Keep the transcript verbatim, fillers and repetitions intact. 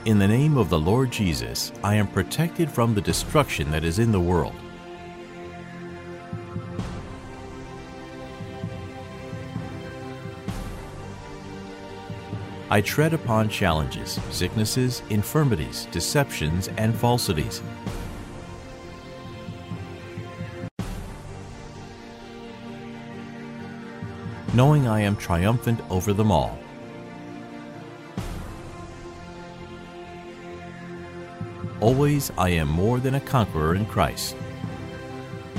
In the name of the Lord Jesus, I am protected from the destruction that is in the world. I tread upon challenges, sicknesses, infirmities, deceptions, and falsities. Knowing I am triumphant over them all. Always I am more than a conqueror in Christ.